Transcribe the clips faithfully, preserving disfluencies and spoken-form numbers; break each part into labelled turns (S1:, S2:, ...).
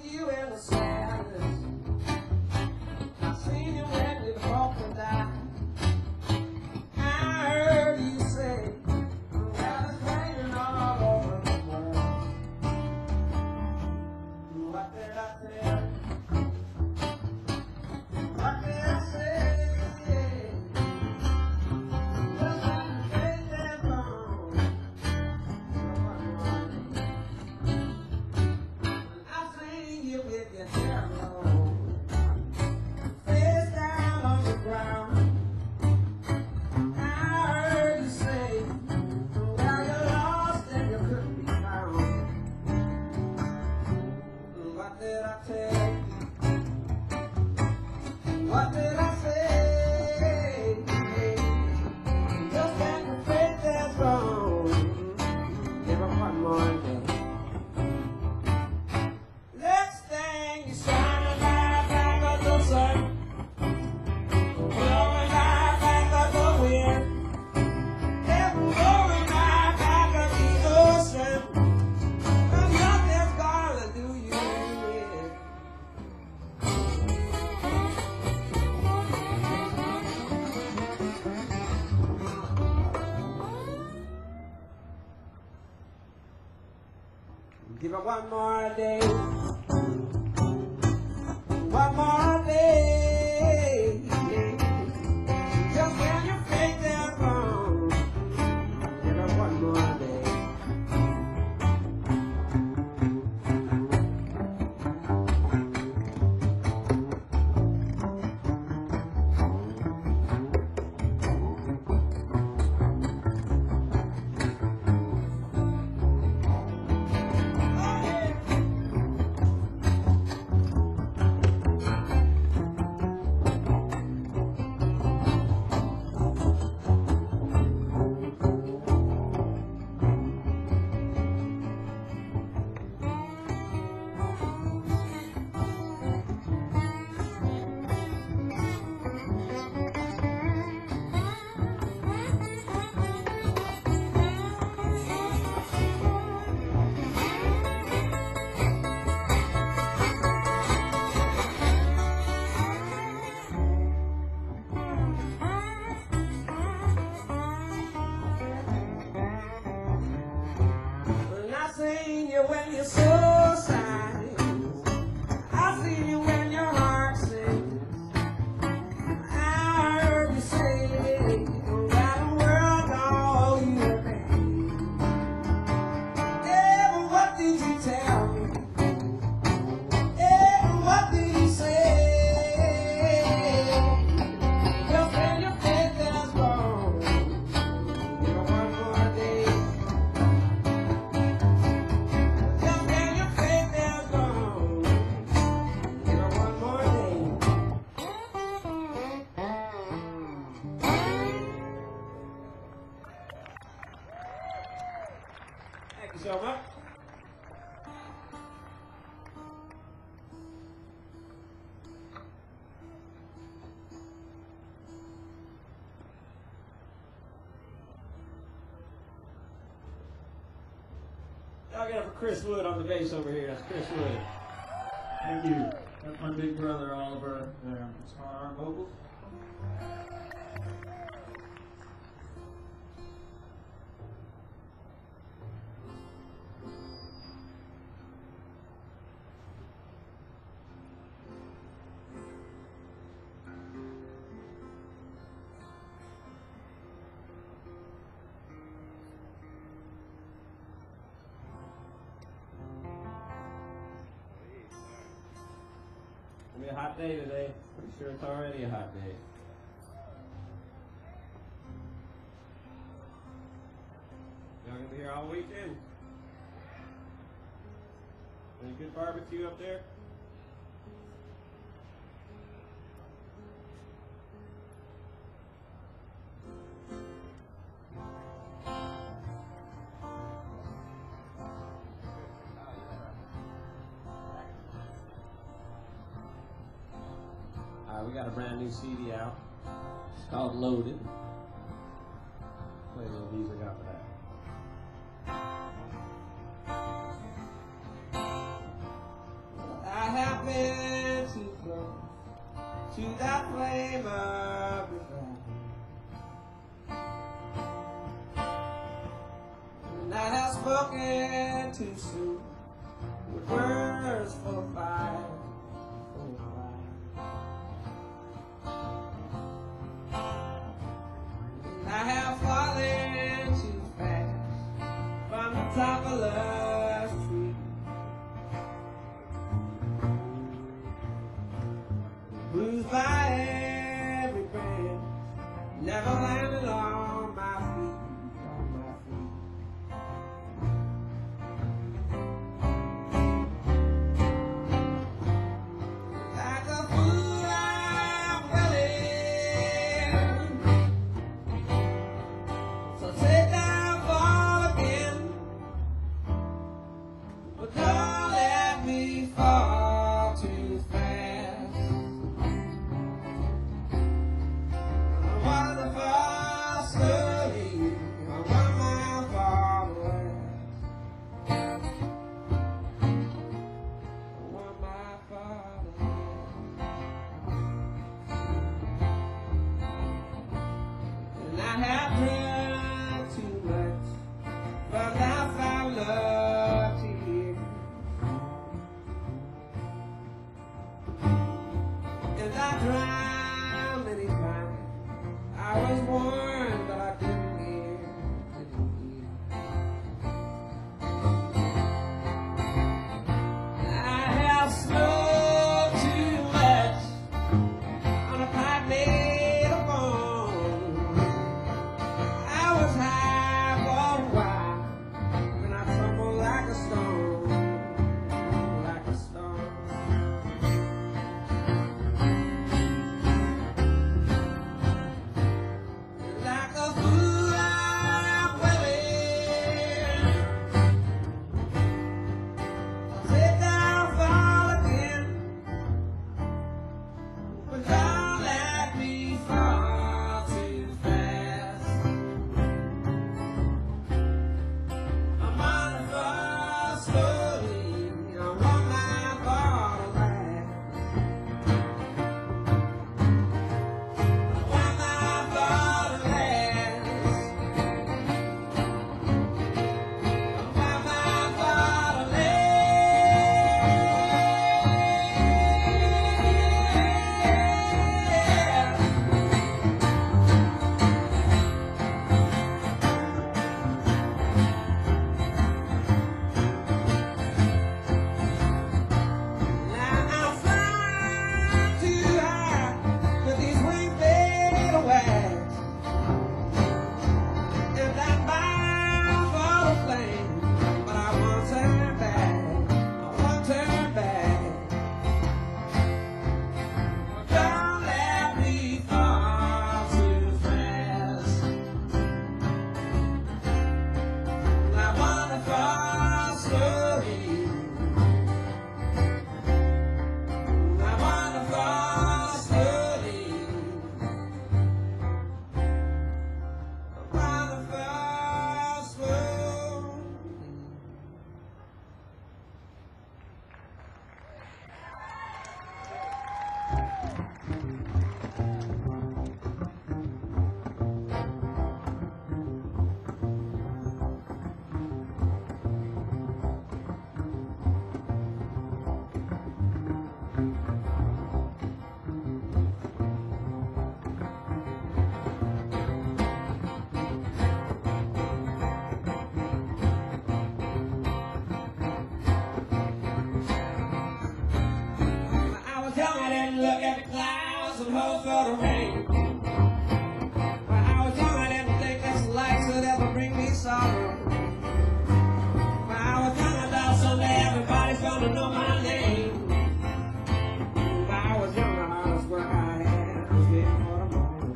S1: you in the sadness. I seen you when you broke and died. I heard you say, well, it's raining all over the world. What did I tell you? What did I say? Just like the day that's gone. I've seen you with your hair low, face down on the ground. I heard you say, well, you're lost and you couldn't be found. What did I tell you? What did I say? Just like the faith that's gone. Give up one more day. Next thing you shining right back up the sun, blowing right back up the wind, and blowing right back up the ocean. And nothing's gonna do you in. Give it one more day, one more day. Just when you think they're wrong, give it one more day. And I seen you when you're so sad. I seen you when your heart sings. I heard you say, that the world all you think. Yeah, but what did you tell me? Yeah, but what did you say? Just when your faith has gone, give it one more day. Just when your faith has gone, give it one more day. Thank you so much. Y'all get up for Chris Wood on the bass over here. That's Chris Wood.
S2: Thank you. That's my big brother Oliver there. It's on our vocals.
S1: It's gonna be a hot day today. Pretty sure it's already a hot day. Y'all gonna be here all weekend? Any good barbecue up there? Uh, we got a brand new C D out. It's called Loaded. Play a little music off of that. I I've been too close to that flame of your fire. And I have spoken too soon with words full of fire. I have fallen too fast from the top of love's tree. Bruised by every branch, never landed on my feet, on my feet. Like a fool I'm willing, so take down, fall again, but don't let me fall too fast. A wonderful story, a one mile far away, a one mile far away. And I have drunk too much, but I found love to hear. And I drowned many times. I was warned, but I didn't hear, didn't hear. I have smoked too much on a pipe made of bone. I was high for a while, and I trembled like a stone, like a stone. Like a fool I'm willing, sit down, fall again, but don't let me fall too fast. A wonderful story, a one mile far away, a one mile far away, a one mile far away. Now I'm flying too high, but these wings fade away, and I'm bound for the flame, but I won't turn back, I won't turn back. Don't let me fall too fast. My wonderful story, my wonderful story, a wonderful story. When I was young, I didn't look at the clouds and hope for the rain. When I was young, I didn't think this life could ever bring me sorrow. When I was young, I thought someday everybody's gonna know my name. When I was young, the hardest work I had was waiting for the morning.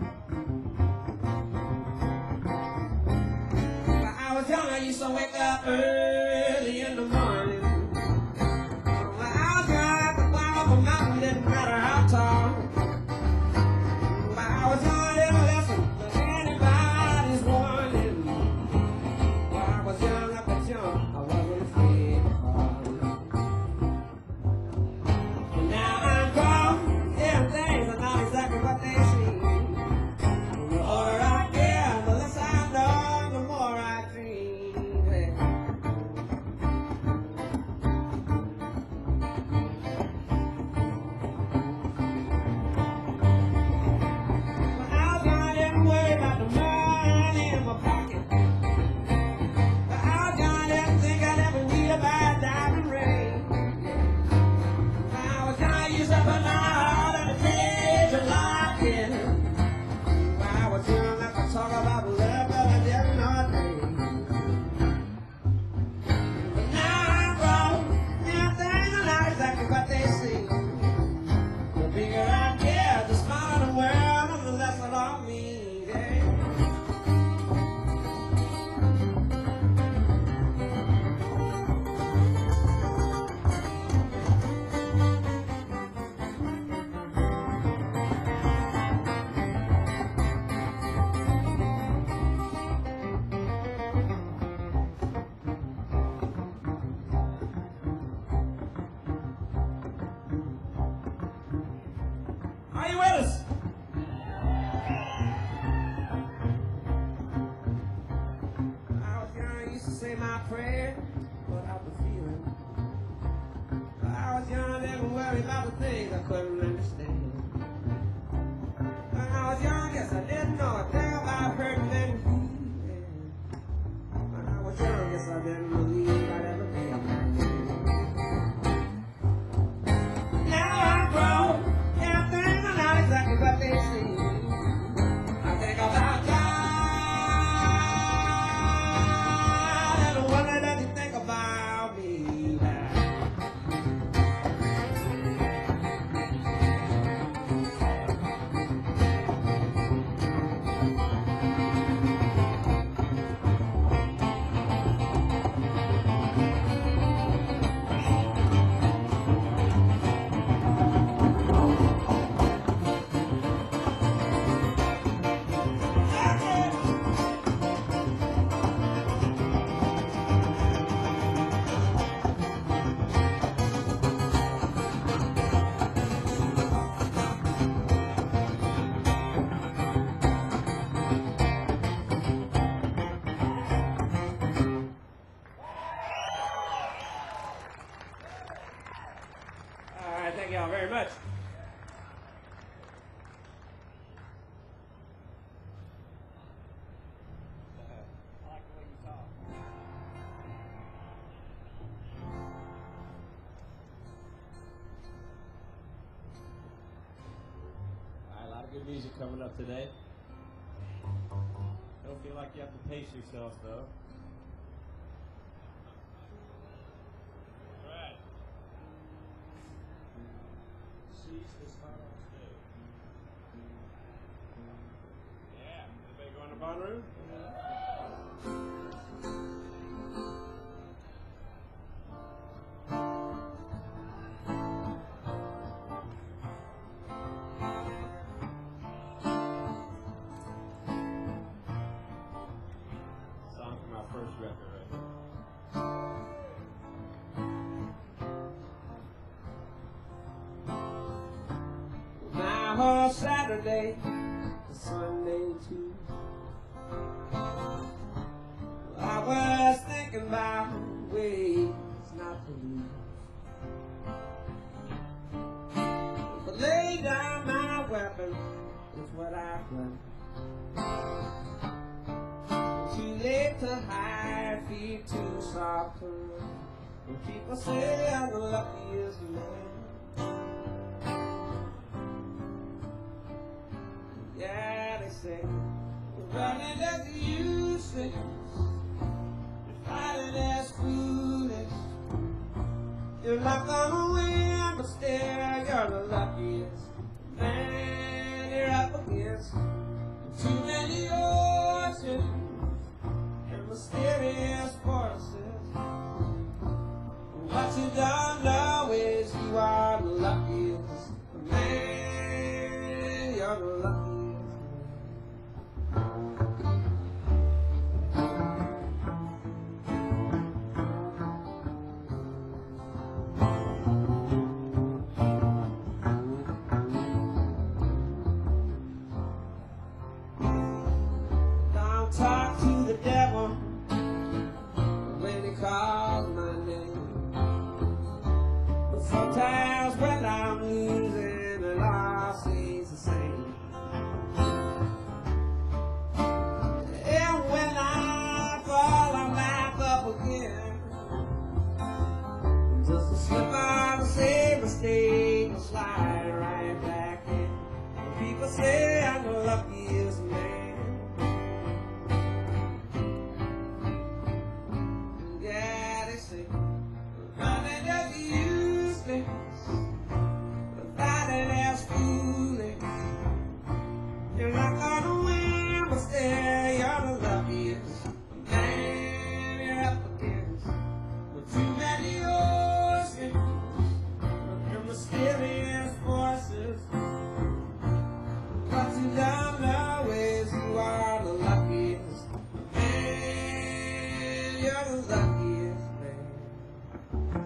S1: When I was young, I used to wake up early in the morning. When I was young, I could climb up a mountain, didn't matter how tall. When I was young, I didn't listen to anybody's warning. When I was young, I could jump, I wasn't afraid to fall. Are you with us? I was young, I used to say my prayer without the feeling. I was young, never worried about the things I couldn't understand. When I was young, yes, I didn't know a thing about hurting and healing. When I was young, yes, I didn't believe I'd ever be a man. Now I'm grown, and things are not exactly what they seem. I think about God, and I wonder does he think about me now? All right, thank y'all very much. I like the way you talk.
S3: All right, a lot of good music coming up today. Don't feel like you have to pace yourself, though. All right. Seize this hot on stage. Yeah. Anybody going to the barroom? Song from our first record right here.
S1: My whole Saturday, Sunday too. I was thinking about ways not to lose. But lay down my weapon is what I've done. Too late to hide, feet too soft to run. When people say I'm the luckiest man. Yeah, they say we're running as useless, we're fighting as foolish. You're not gonna win, but still you're the luckiest man you're up against. Too many oceans and mysterious forces. What you don't know is you are the luckiest man. You're the luckiest. Don't talk to the devil when he calls my name. But sometimes when I'm losing, it all seems the same. And when I fall, I'm back up again. Just a slip of the same mistake, and slide right back in. People say I'm the luckiest man. Yeah, they say we're running as useless, we're fighting as foolish. You're not gonna win, but still you're the luckiest man you're up against. With too many oceans and mysterious forces. What you don't know is you are the luckiest man. You're the luckiest man.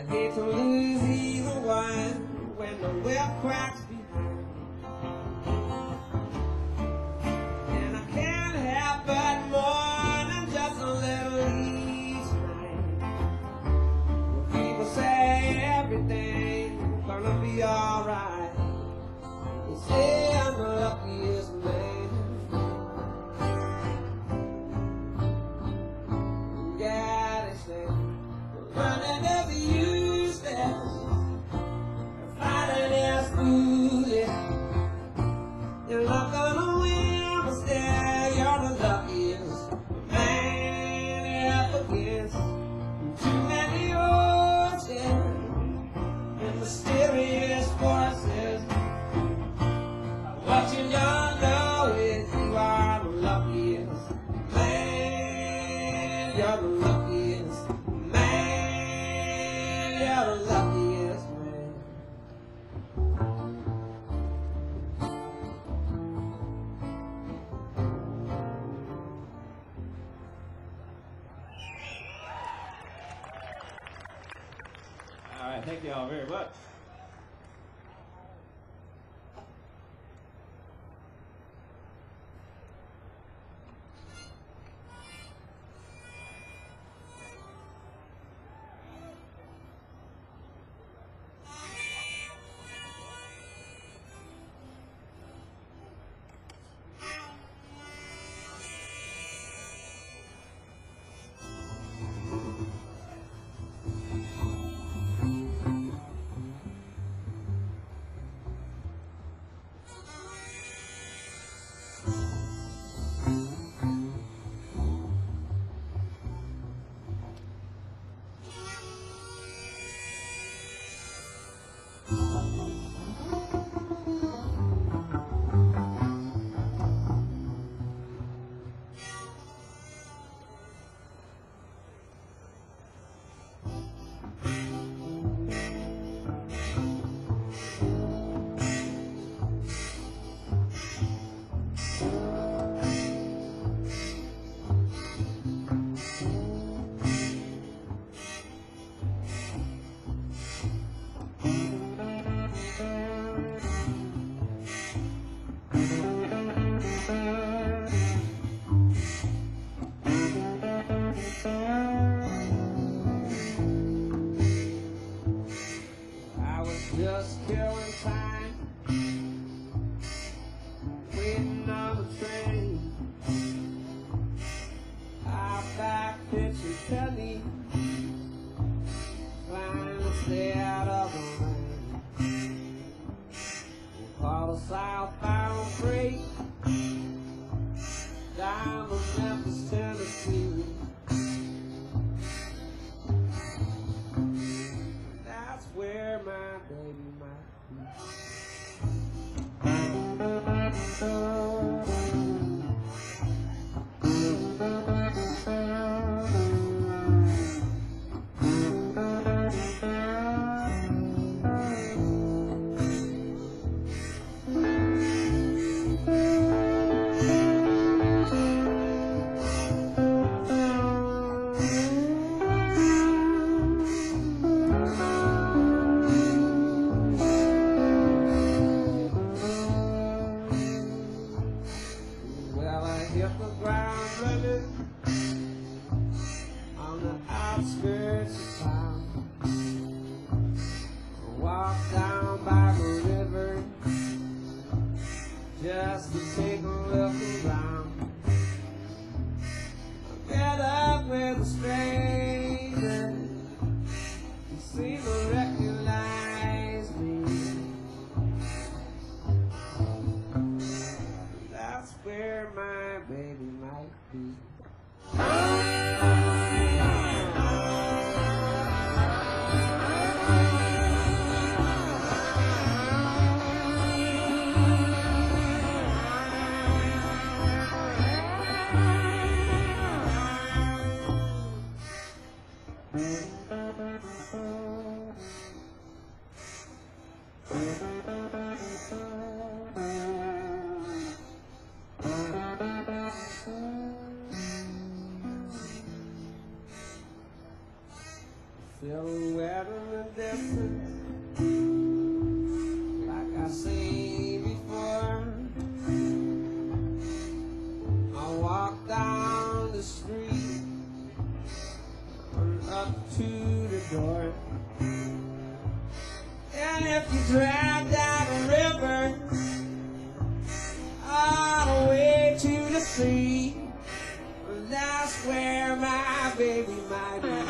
S1: hate to lose either one when the whip cracks behind. And I can't help but more than just a little each night. Well, people say everything's gonna be alright. They say I'm the luckiest man. Yeah, they say running every use that fighting is foolish. You're not gonna win, but still you're the luckiest man up against too many oceans and mysterious forces. What you don't know is you are the luckiest man. You're the luckiest man. You're the luckiest man.
S3: All right, thank you all very much.
S1: I was just killing time, waiting on the train. Outback pitching penny, trying to stay out of the rain. We caught a southbound freight down to Memphis, Tennessee. That's where my baby might be. Well, I hit the ground running on the outskirts of town. I walked down by the river just to take a look around. I met up with a stranger. He seemed to recognize me. That's where my baby might be. silhouette in the distance, like I said before. I walk down the street and up to the door. And if you drive down the river all the way to the sea, that's where my baby might be.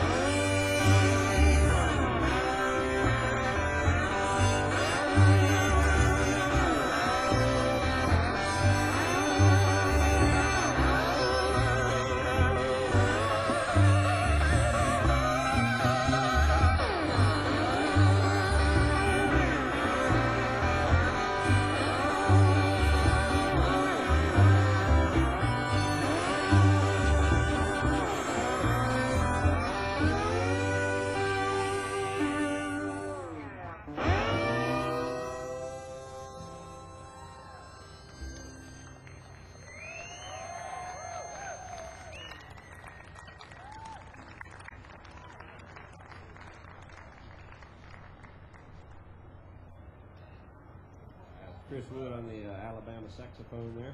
S4: Chris Wood on the uh, Alabama saxophone there.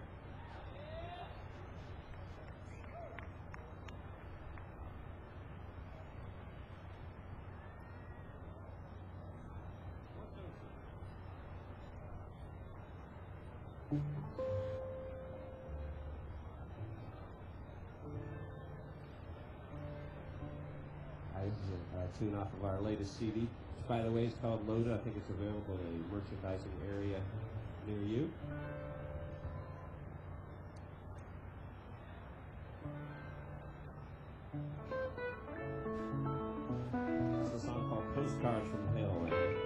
S4: Uh, this is a uh, tune off of our latest C D, which, by the way, is called Loaded. I think it's available in a merchandising area near you. This is a song called Postcards from Hell.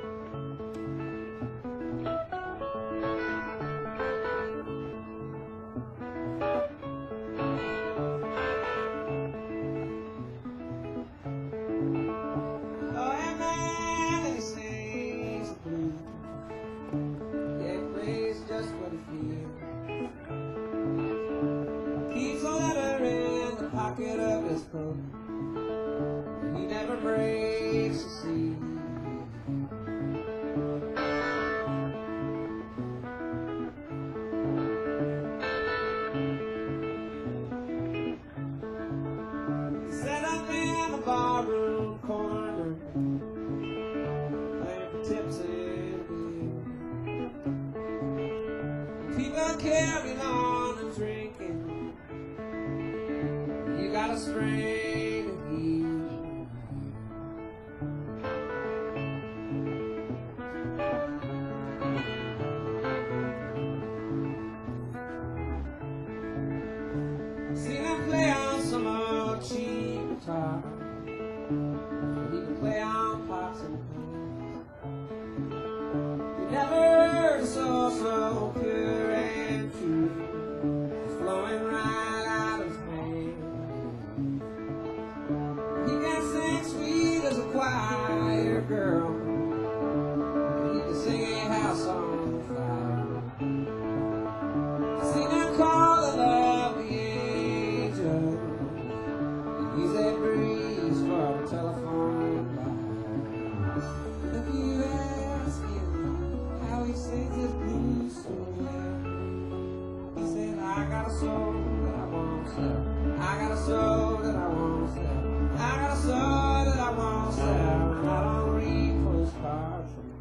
S1: He never breaks the sea. Set up in the barroom corner, playing for tips and beer. People carrying on and drinking. You got a strain of heat. Seen him play on some old cheap guitar. He can play on pots and pans. You never heard a soul so pure and true, flowing right out of his hand. He can sing sweet as a choir girl. He can sing a house on fire. Sing and call the love the angel. He's that breeze for the telephone line. If you ask him how he sings his blues so well, he said, I got a soul that I won't sell. I got a soul that I won't sell. I got a soul that I won't sell. And I don't read postcards from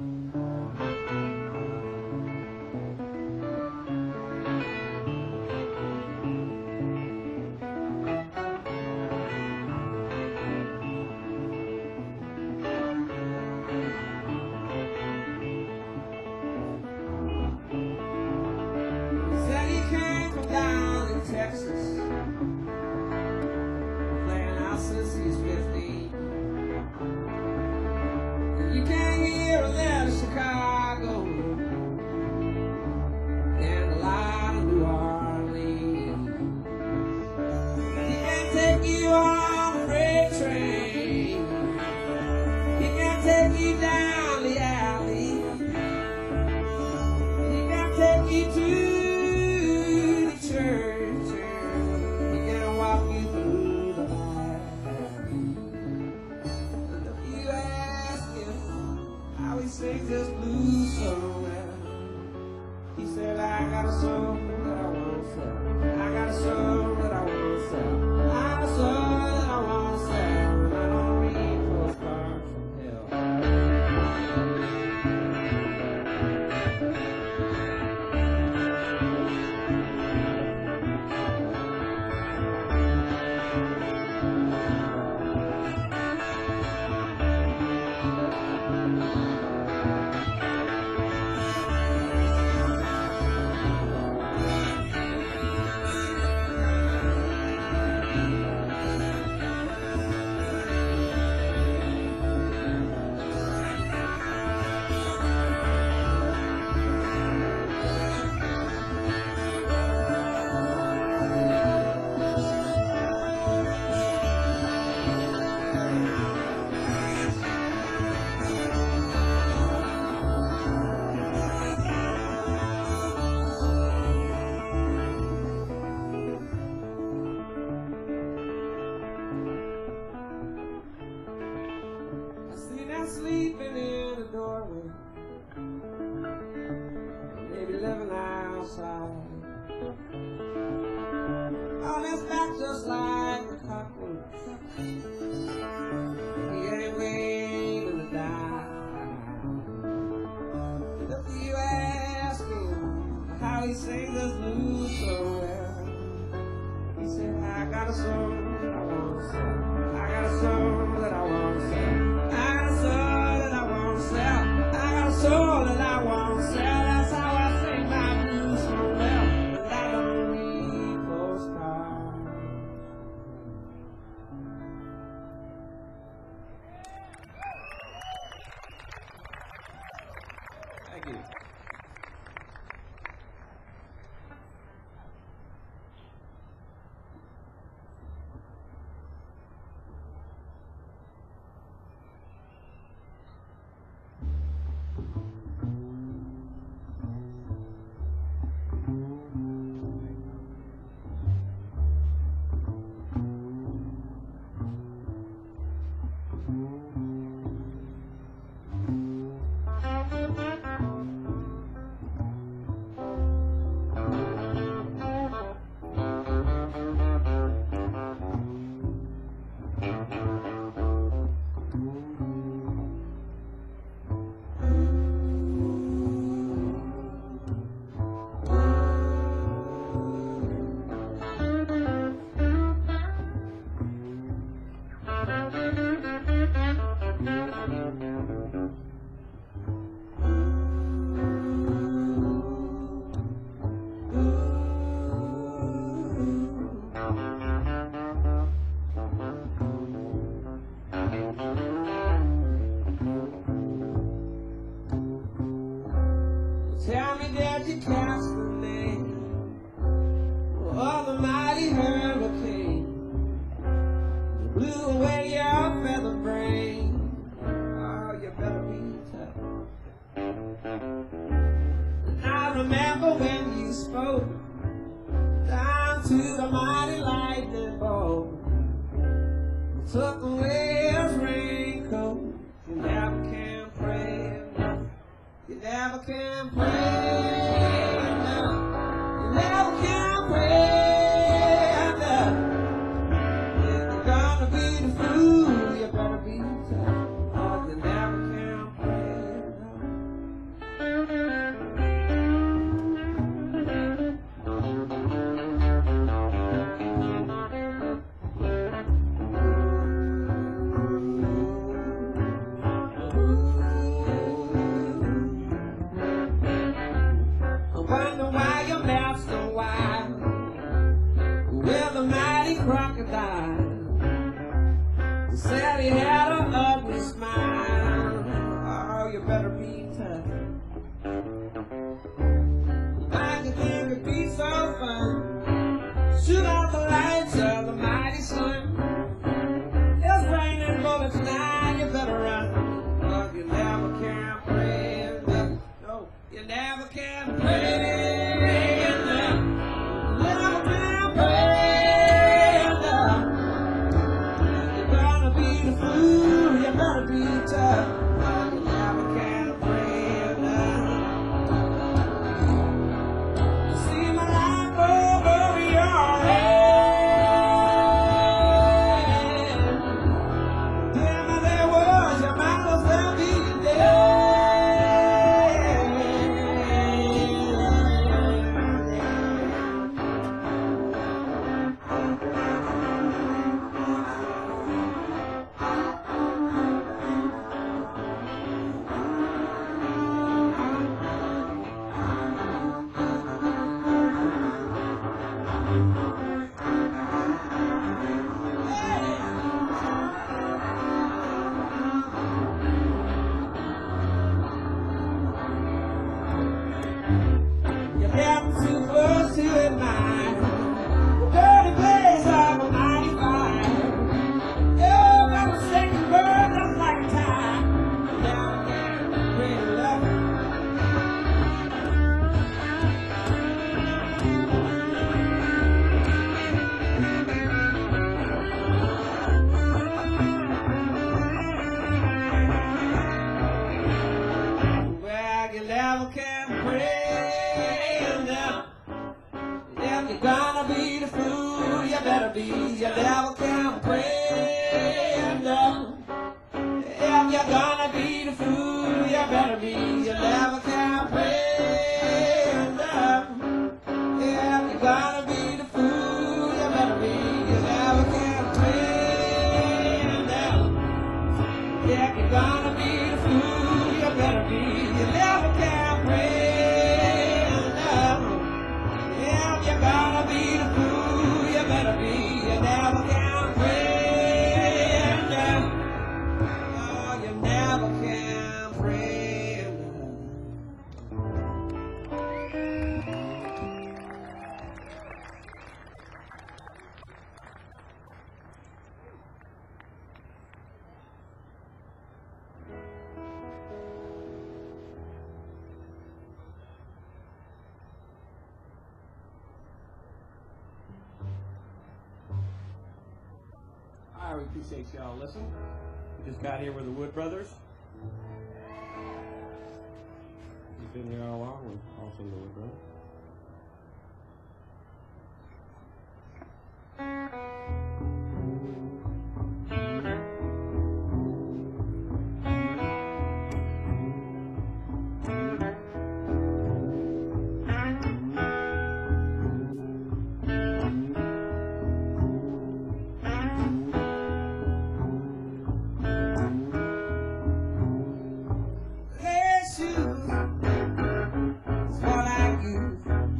S1: down in Texas, playing out since he's fifteen. You can't hear a letter Chicago and a lot of New Orleans. He can take you on a freight train. He can take you down the alley. He can take you to church, he can walk you through the valley. He ain't waiting to die. If you ask him how he sings his blues so well, he said, I got a song that I want to sell. I got a song that I want to sell. I got a song that I want to sell. I got a song that I want to sell. That's how I sing my blues so well. And I don't need postcards. Thank you. Tell me, did you catch the name of the mighty hurricane that blew away your feather brain? Oh, you better be tough. And I remember when you spoke down to the mighty lightning bolt, took away his raincoat. You never can pray enough. You never can pray enough. You never can pray enough. If you're gonna be the fool, you better be tough. Or you never can pray I wonder why your mouth's so wide with a mighty crocodile. He said he had an ugly smile. Oh, you better be tough. I can think it'd be so fun. Shoot out the lights of the mighty sun. It's raining bullets now, you better run. But you never can pray enough. No, you never can pray enough. You never can pray enough. If you're gonna be the fool, you better be tough. But you never can pray enough. You see my life over your head. Tell me there was, you might as well be dead. You're getting too close to it, mine. Dirty place of a mighty fire. Oh, got a second bird just like a tie. Down there, pretty love. Well, you never can pray enough. If you're gonna be the fool, you better be. You never can pray be, you never can bring down. Yeah, you gotta be the fool, you better be, you never can bring down. Yeah, you gotta be the fool, you better be, you never can bring down. Yeah, you gotta be the fool, you better be, you never can bring down. Oh, you never can bring down.
S4: All right, we appreciate y'all listening. We just got here with the Wood Brothers. We've been here all along with also the Wood Brothers.
S1: Let's shoot is what I use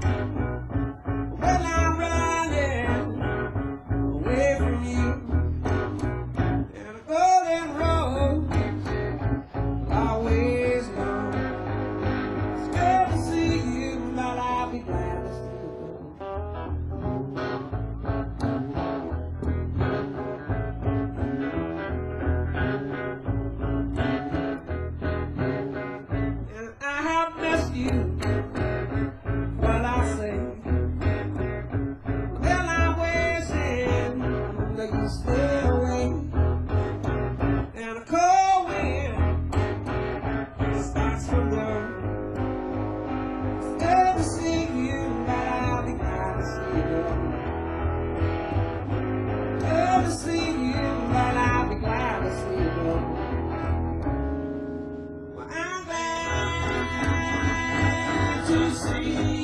S1: when I'm running away from you. And a golden road always known. It's good to see you, but I'll be glad to see you go. And I have missed you, what I say. Well, I'm wishing that you stay away. And a cold wind starts to blow. It's good to see you, but I'll be glad to see you go. Good to see you, but I'll be glad to see you go. Well, I'm glad to see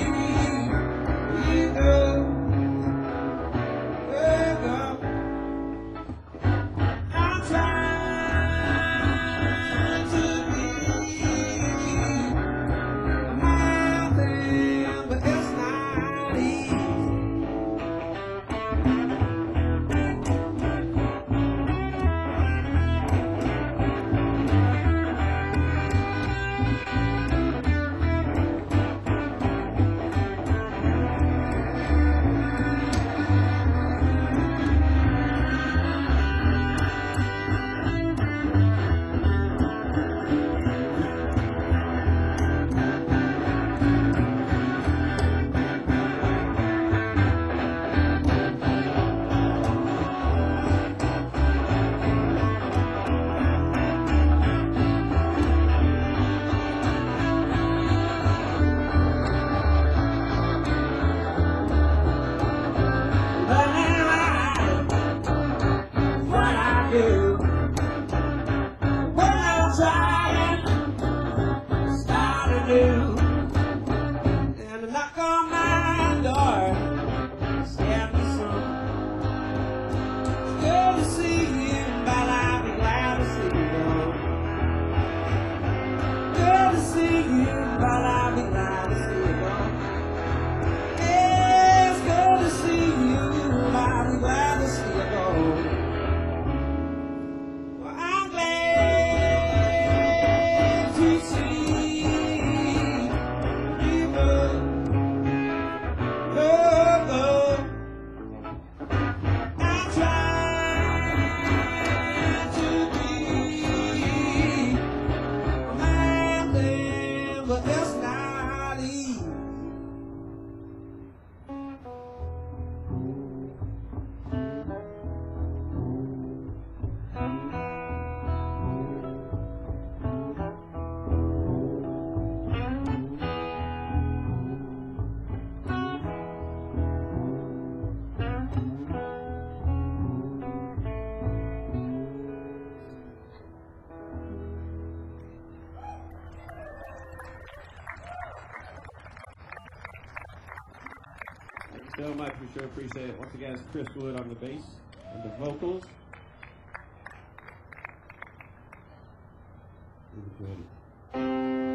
S1: you go. Go, go. I'm trying to be a mountain, but it's not easy. But now I, what I do when I'm trying to start anew, and a knock on my door scared me some. It's good to see you, but I'll be glad to see you go. Good to see you, but I'll be glad to see you go. It's good to see you, but I'll be glad to see you go.
S4: so much. We sure appreciate it. Once again, it's Chris Wood on the bass and the vocals. Really good.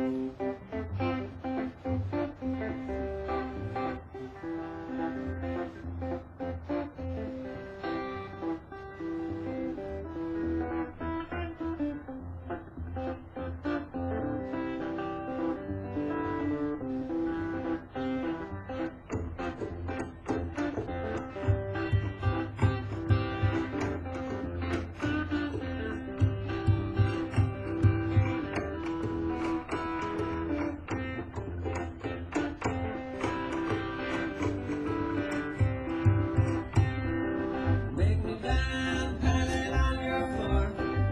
S1: Make me down, pallet on your floor.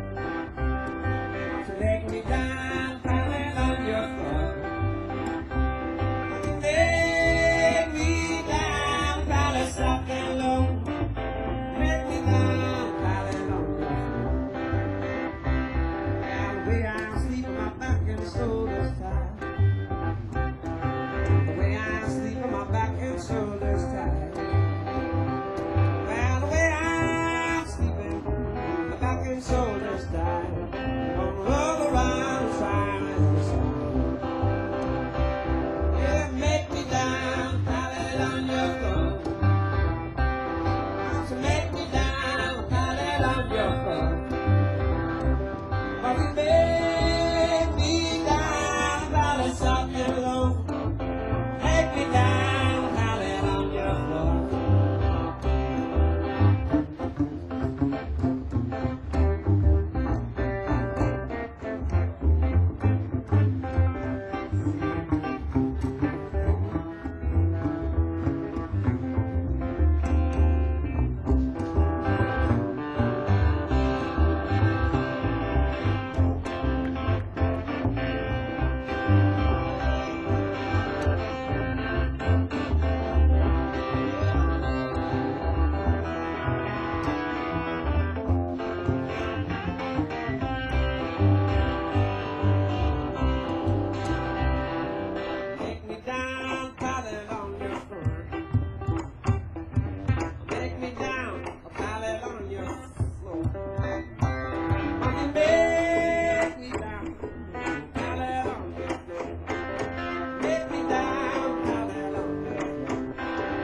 S1: So make me down, pallet on your floor. Make me down, pallet soft and low. Make me down, pallet on your floor. And the way I sleep, my back and shoulders tight. The way I sleep, my back and shoulders tight. Well, the way I'm sleeping, my back and shoulders tight. I'm roll around trying to decide. Yeah, make me down, pallet on your floor. So make me down, pallet on your floor. But you make me down, pallet soft and low. Make me down, pallet on your floor. Make me down, pallet on your floor. Make me down, a pallet on your floor. Mommy, make me down, pallet on your floor. Make me down, pallet on your floor.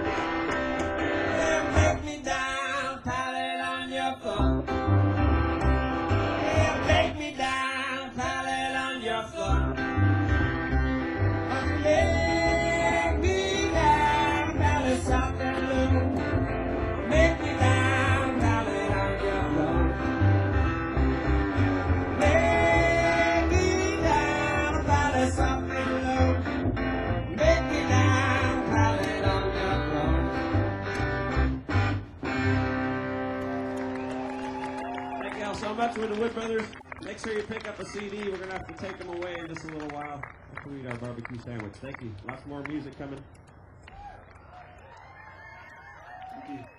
S1: Yeah, make me down, pallet on your floor. Yeah, make me down, pallet on your floor. Make me down, pallet soft and low. Make me down, pallet on your floor. Make me down, pallet soft and low. Make me down, pallet on your floor.
S4: Thank y'all so much. We're the Wood Brothers. Make sure you pick up a C D. We're going to have to take them away in just a little while after we eat our barbecue sandwich. Thank you. Lots more music coming.
S2: Thank you.